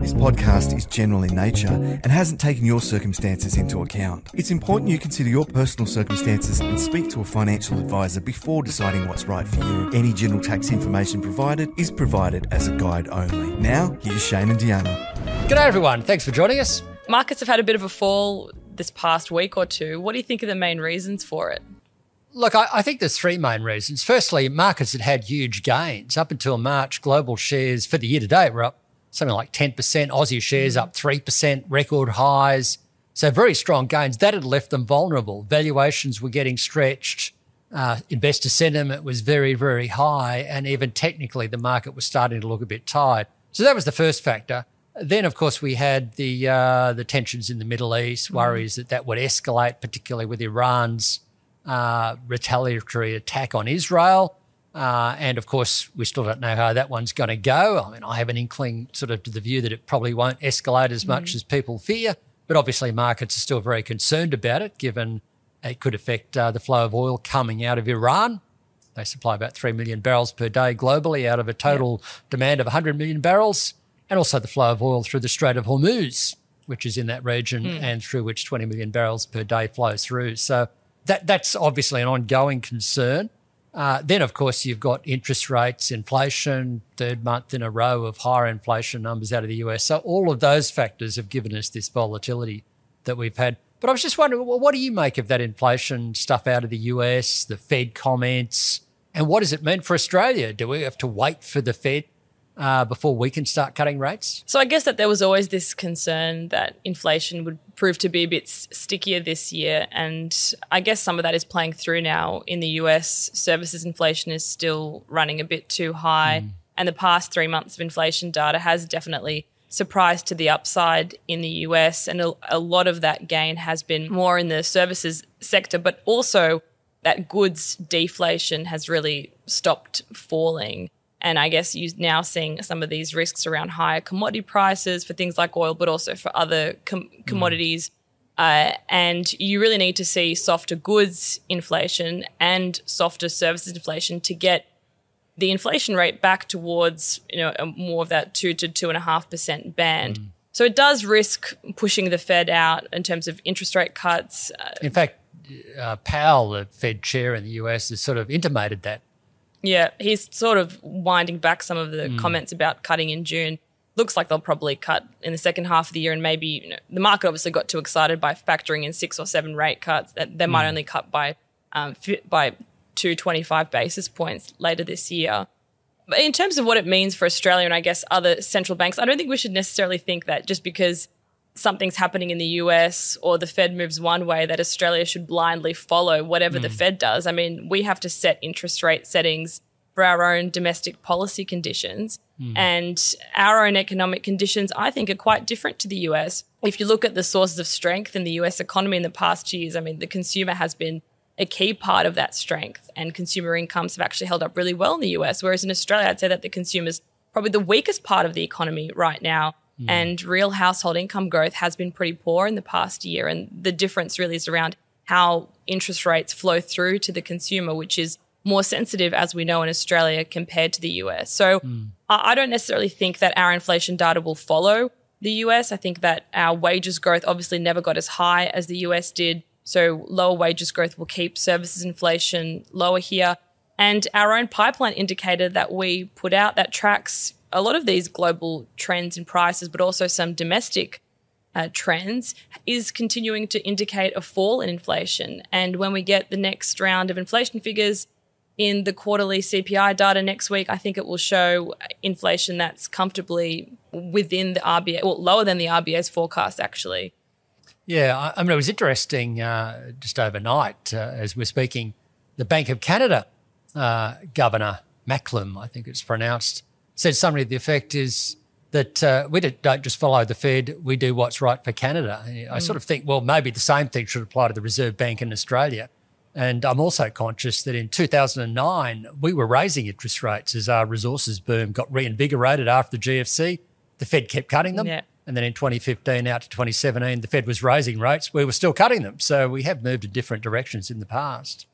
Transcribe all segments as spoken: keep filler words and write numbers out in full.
This podcast is general in nature and hasn't taken your circumstances into account. It's important you consider your personal circumstances and speak to a financial advisor before deciding what's right for you. Any general tax information provided is provided as a guide only. Now, here's Shane and Deanna. G'day everyone, thanks for joining us. Markets have had a bit of a fall this past week or two. What do you think are the main reasons for it? Look, I, I think there's three main reasons. Firstly, markets had had huge gains. Up until March, global shares for the year to date were up something like ten percent. Aussie shares up three percent, record highs. So very strong gains. That had left them vulnerable. Valuations were getting stretched. Uh, investor sentiment was very, very high. And even technically, the market was starting to look a bit tired. So that was the first factor. Then, of course, we had the uh, the tensions in the Middle East, worries mm. that that would escalate, particularly with Iran's uh, retaliatory attack on Israel. Uh, and, of course, we still don't know how that one's going to go. I mean, I have an inkling sort of to the view that it probably won't escalate as much mm. as people fear. But obviously markets are still very concerned about it, given it could affect uh, the flow of oil coming out of Iran. They supply about three million barrels per day globally out of a total yeah. demand of one hundred million barrels. And also the flow of oil through the Strait of Hormuz, which is in that region mm. and through which twenty million barrels per day flow through. So that that's obviously an ongoing concern. Uh, then, of course, you've got interest rates, inflation, third month in a row of higher inflation numbers out of the U S. So all of those factors have given us this volatility that we've had. But I was just wondering, well, what do you make of that inflation stuff out of the U S, the Fed comments, and what does it mean for Australia? Do we have to wait for the Fed Uh, before we can start cutting rates? So I guess that there was always this concern that inflation would prove to be a bit stickier this year. And I guess some of that is playing through now. In the U S, services inflation is still running a bit too high. Mm. And the past three months of inflation data has definitely surprised to the upside in the U S. And a, a lot of that gain has been more in the services sector, but also that goods deflation has really stopped falling. And I guess you're now seeing some of these risks around higher commodity prices for things like oil, but also for other com- commodities. Mm. Uh, and you really need to see softer goods inflation and softer services inflation to get the inflation rate back towards, you know, a, more of that two to two and a half percent band. Mm. So it does risk pushing the Fed out in terms of interest rate cuts. In fact, uh, Powell, the Fed chair in the U S, has sort of intimated that. Yeah, he's sort of winding back some of the mm. comments about cutting in June. Looks like they'll probably cut in the second half of the year, and maybe, you know, the market obviously got too excited by factoring in six or seven rate cuts. That they might mm. only cut by um, by two hundred twenty-five basis points later this year. But in terms of what it means for Australia and I guess other central banks, I don't think we should necessarily think that just because something's happening in the U S or the Fed moves one way that Australia should blindly follow whatever mm. the Fed does. I mean, we have to set interest rate settings for our own domestic policy conditions. Mm. And our own economic conditions, I think, are quite different to the U S. If you look at the sources of strength in the U S economy in the past years, I mean, the consumer has been a key part of that strength, and consumer incomes have actually held up really well in the U S, whereas in Australia, I'd say that the consumer's probably the weakest part of the economy right now. Mm. And real household income growth has been pretty poor in the past year. And the difference really is around how interest rates flow through to the consumer, which is more sensitive, as we know, in Australia compared to the U S. So mm. I don't necessarily think that our inflation data will follow the U S. I think that our wages growth obviously never got as high as the U S did. So lower wages growth will keep services inflation lower here. And our own pipeline indicator that we put out that tracks a lot of these global trends in prices, but also some domestic uh, trends, is continuing to indicate a fall in inflation. And when we get the next round of inflation figures in the quarterly C P I data next week, I think it will show inflation that's comfortably within the R B A, well, lower than the R B A's forecast, actually. Yeah, I, I mean, it was interesting uh, just overnight uh, as we're speaking, the Bank of Canada uh, Governor Macklem, I think it's pronounced, said something to the effect is that uh, we don't just follow the Fed, we do what's right for Canada. And I mm. sort of think, well, maybe the same thing should apply to the Reserve Bank in Australia. And I'm also conscious that in two thousand nine, we were raising interest rates as our resources boom got reinvigorated after the G F C. The Fed kept cutting them. Yeah. And then in twenty fifteen out to twenty seventeen, the Fed was raising rates. We were still cutting them. So we have moved in different directions in the past.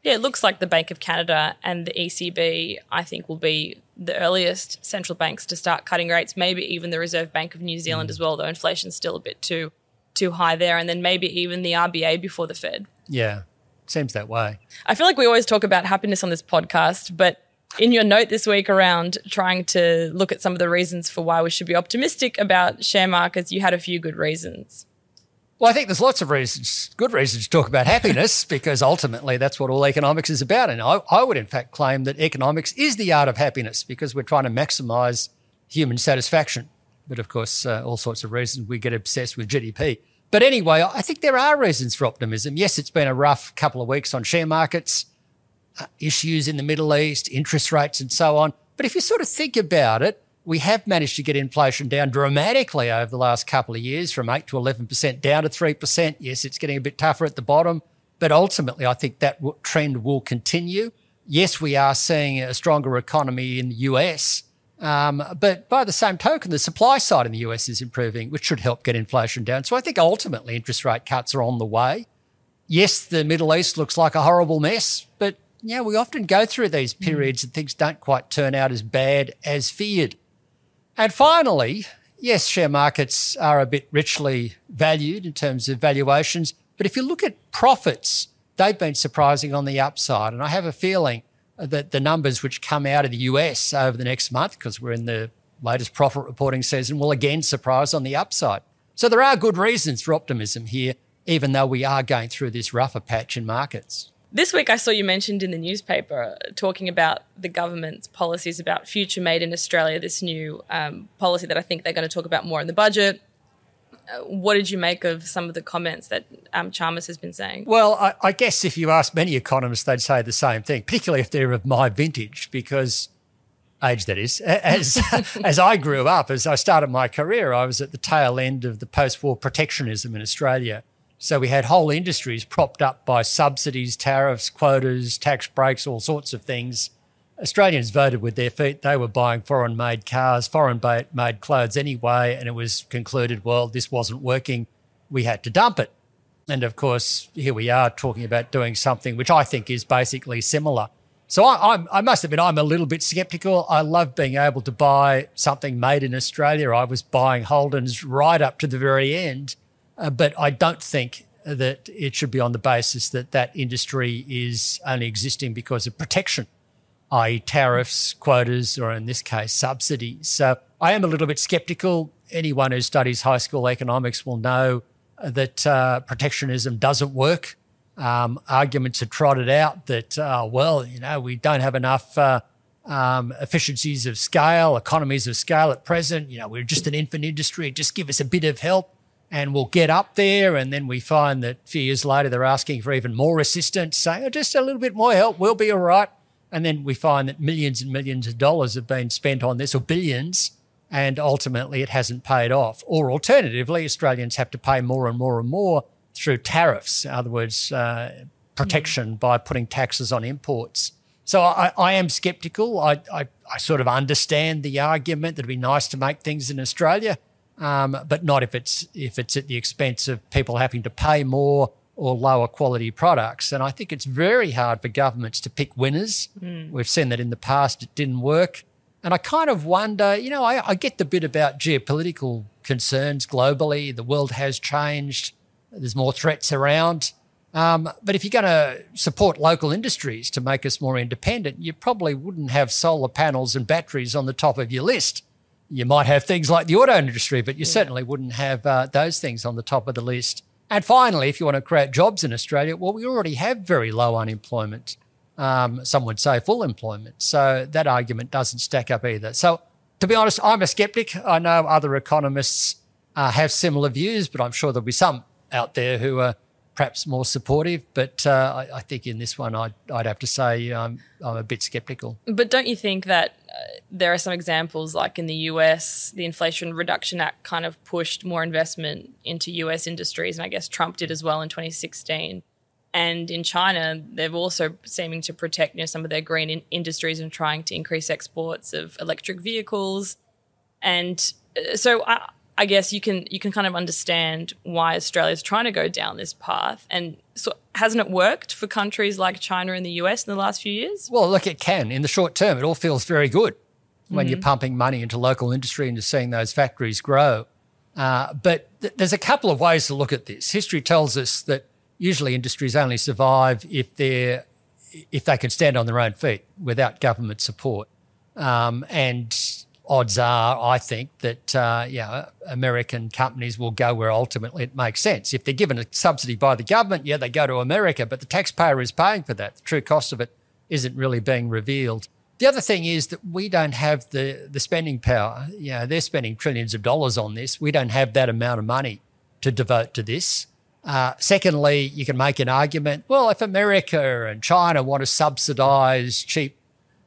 Yeah, it looks like the Bank of Canada and the E C B, I think, will be the earliest central banks to start cutting rates, maybe even the Reserve Bank of New Zealand mm. as well, though inflation's still a bit too too high there, and then maybe even the R B A before the Fed. Yeah, seems that way. I feel like we always talk about happiness on this podcast, but in your note this week around trying to look at some of the reasons for why we should be optimistic about share markets, you had a few good reasons. Well, I think there's lots of reasons, good reasons to talk about happiness because ultimately that's what all economics is about. And I, I would in fact claim that economics is the art of happiness because we're trying to maximise human satisfaction. But of course, uh, all sorts of reasons we get obsessed with G D P. But anyway, I think there are reasons for optimism. Yes, it's been a rough couple of weeks on share markets, uh, issues in the Middle East, interest rates and so on. But if you sort of think about it, we have managed to get inflation down dramatically over the last couple of years from eight to eleven percent down to three percent. Yes, it's getting a bit tougher at the bottom, but ultimately I think that w- trend will continue. Yes, we are seeing a stronger economy in the U S, um, but by the same token, the supply side in the U S is improving, which should help get inflation down. So I think ultimately interest rate cuts are on the way. Yes, the Middle East looks like a horrible mess, but yeah, we often go through these periods mm. and things don't quite turn out as bad as feared. And finally, yes, share markets are a bit richly valued in terms of valuations, but if you look at profits, they've been surprising on the upside. And I have a feeling that the numbers which come out of the U S over the next month, because we're in the latest profit reporting season, will again surprise on the upside. So there are good reasons for optimism here, even though we are going through this rougher patch in markets. This week I saw you mentioned in the newspaper talking about the government's policies about Future Made in Australia, this new um, policy that I think they're going to talk about more in the budget. Uh, what did you make of some of the comments that um, Chalmers has been saying? Well, I, I guess if you ask many economists, they'd say the same thing, particularly if they're of my vintage, because age that is. As, as I grew up, as I started my career, I was at the tail end of the post-war protectionism in Australia. So we had whole industries propped up by subsidies, tariffs, quotas, tax breaks, all sorts of things. Australians voted with their feet. They were buying foreign-made cars, foreign-made clothes anyway, and it was concluded, well, this wasn't working. We had to dump it. And, of course, here we are talking about doing something which I think is basically similar. So I, I'm, I must admit I'm a little bit sceptical. I love being able to buy something made in Australia. I was buying Holdens right up to the very end. Uh, but I don't think that it should be on the basis that that industry is only existing because of protection, that is tariffs, quotas, or in this case, subsidies. So I am a little bit sceptical. Anyone who studies high school economics will know that uh, protectionism doesn't work. Um, arguments are trotted out that, uh, well, you know, we don't have enough uh, um, efficiencies of scale, economies of scale at present. You know, we're just an infant industry. Just give us a bit of help. And we'll get up there, and then we find that a few years later they're asking for even more assistance, saying, oh, just a little bit more help, we'll be all right. And then we find that millions and millions of dollars have been spent on this, or billions, and ultimately it hasn't paid off. Or alternatively, Australians have to pay more and more and more through tariffs, in other words, uh, protection mm. by putting taxes on imports. So I, I am sceptical. I, I, I sort of understand the argument that it'd be nice to make things in Australia, Um, but not if it's if it's at the expense of people having to pay more or lower quality products. And I think it's very hard for governments to pick winners. Mm. We've seen that in the past, it didn't work. And I kind of wonder, you know, I, I get the bit about geopolitical concerns globally. The world has changed. There's more threats around. Um, but if you're going to support local industries to make us more independent, you probably wouldn't have solar panels and batteries on the top of your list. You might have things like the auto industry, but you yeah. certainly wouldn't have uh, those things on the top of the list. And finally, if you want to create jobs in Australia, well, we already have very low unemployment. Um, some would say full employment. So that argument doesn't stack up either. So to be honest, I'm a skeptic. I know other economists uh, have similar views, but I'm sure there'll be some out there who are perhaps more supportive. But uh, I, I think in this one, I'd, I'd have to say um, I'm a bit sceptical. But don't you think that uh, there are some examples, like in the U S, the Inflation Reduction Act kind of pushed more investment into U S industries, and I guess Trump did as well in twenty sixteen. And in China, they're also seeming to protect, you know, some of their green in- industries and trying to increase exports of electric vehicles. And uh, so I, I guess you can you can kind of understand why Australia's trying to go down this path. And so hasn't it worked for countries like China and the U S in the last few years? Well, look, it can. In the short term, it all feels very good when mm-hmm. you're pumping money into local industry and you're seeing those factories grow. Uh, but th- there's a couple of ways to look at this. History tells us that usually industries only survive if they're if they can stand on their own feet without government support. Um, and odds are, I think, that uh, yeah, American companies will go where ultimately it makes sense. If they're given a subsidy by the government, yeah, they go to America, but the taxpayer is paying for that. The true cost of it isn't really being revealed. The other thing is that we don't have the, the spending power. You know, they're spending trillions of dollars on this. We don't have that amount of money to devote to this. Uh, secondly, you can make an argument, well, if America and China want to subsidise cheap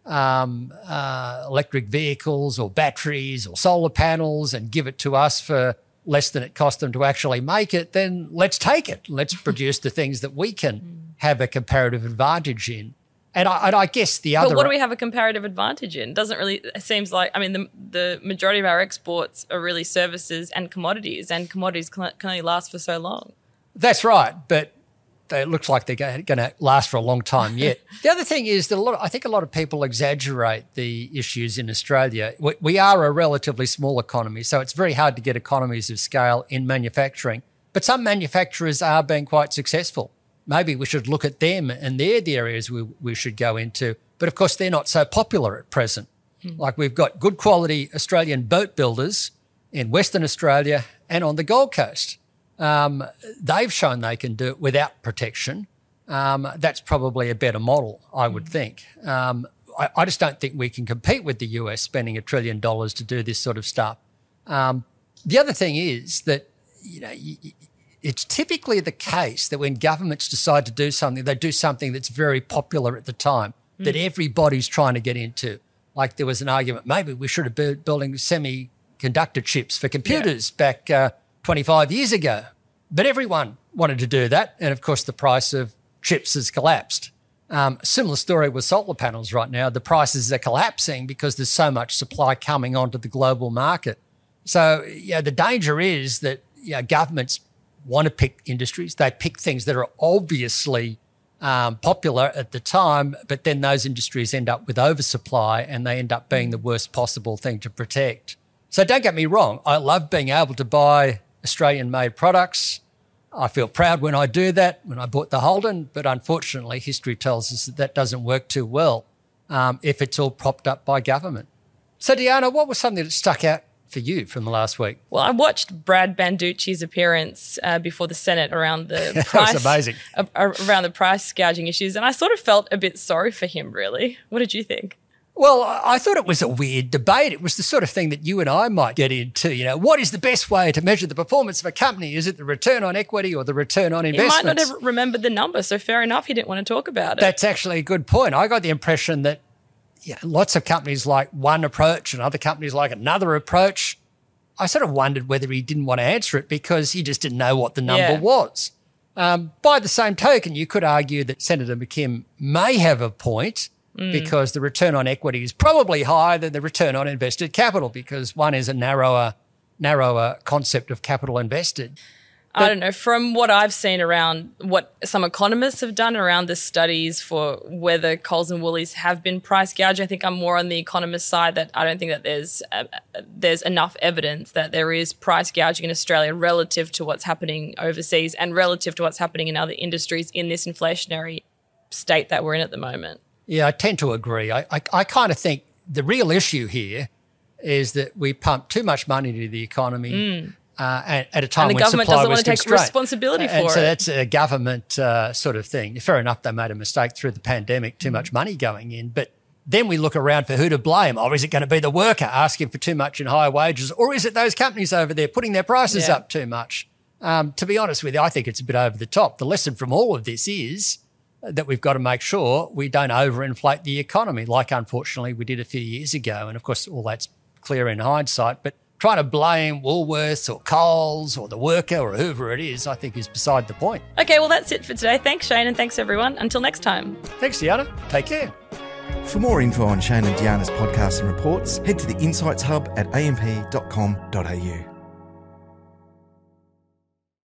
Um, uh, electric vehicles or batteries or solar panels and give it to us for less than it cost them to actually make it, then let's take it. Let's produce the things that we can have a comparative advantage in. And I, and I guess the other... But what do we have a comparative advantage in? Doesn't really... It seems like... I mean, the, the majority of our exports are really services and commodities, and commodities can, can only last for so long. That's right, but it looks like they're going to last for a long time yet. The other thing is that a lot of, I think a lot of people exaggerate the issues in Australia. We, we are a relatively small economy, so it's very hard to get economies of scale in manufacturing. But some manufacturers are being quite successful. Maybe we should look at them, and they're the areas we, we should go into. But of course, they're not so popular at present. Mm. Like we've got good quality Australian boat builders in Western Australia and on the Gold Coast. Um, they've shown they can do it without protection. Um, that's probably a better model, I would think. Um, I, I just don't think we can compete with the U S spending a trillion dollars to do this sort of stuff. Um, the other thing is that, you know, it's typically the case that when governments decide to do something, they do something that's very popular at the time, mm. that everybody's trying to get into. Like there was an argument, maybe we should have been building semiconductor chips for computers yeah. back uh, twenty-five years ago. But everyone wanted to do that. And, of course, the price of chips has collapsed. Um, similar story with solar panels right now. The prices are collapsing because there's so much supply coming onto the global market. So, yeah, the danger is that you know, governments want to pick industries. They pick things that are obviously um, popular at the time, but then those industries end up with oversupply and they end up being the worst possible thing to protect. So don't get me wrong. I love being able to buy Australian-made products. I feel proud when I do that, when I bought the Holden, but unfortunately history tells us that that doesn't work too well um, if it's all propped up by government. So, Diana, what was something that stuck out for you from the last week? Well, I watched Brad Banducci's appearance uh, before the Senate around the price, that was amazing. Uh, around the price gouging issues, and I sort of felt a bit sorry for him, really. What did you think? Well, I thought it was a weird debate. It was the sort of thing that you and I might get into. You know, what is the best way to measure the performance of a company? Is it the return on equity or the return on investments? He might not have remembered the number, so fair enough, he didn't want to talk about it. That's actually a good point. I got the impression that yeah, lots of companies like one approach and other companies like another approach. I sort of wondered whether he didn't want to answer it because he just didn't know what the number yeah. was. Um, by the same token, you could argue that Senator McKim may have a point, Mm. because the return on equity is probably higher than the return on invested capital because one is a narrower, narrower concept of capital invested. But I don't know. From what I've seen around what some economists have done around the studies for whether Coles and Woolies have been price gouged, I think I'm more on the economist side that I don't think that there's uh, there's enough evidence that there is price gouging in Australia relative to what's happening overseas and relative to what's happening in other industries in this inflationary state that we're in at the moment. Yeah, I tend to agree. I, I, I kind of think the real issue here is that we pump too much money into the economy mm. uh, at, at a time when supply was constrained. And the government doesn't want to take responsibility for and it. So that's a government uh, sort of thing. Fair enough, they made a mistake through the pandemic, too mm. much money going in. But then we look around for who to blame. Oh, is it going to be the worker asking for too much in higher wages? Or is it those companies over there putting their prices yeah. up too much? Um, to be honest with you, I think it's a bit over the top. The lesson from all of this is that we've got to make sure we don't overinflate the economy like, unfortunately, we did a few years ago. And, of course, all that's clear in hindsight. But trying to blame Woolworths or Coles or the worker or whoever it is, I think is beside the point. Okay, well, that's it for today. Thanks, Shane, and thanks, everyone. Until next time. Thanks, Diana. Take care. For more info on Shane and Diana's podcasts and reports, head to the Insights Hub at a m p dot com dot a u.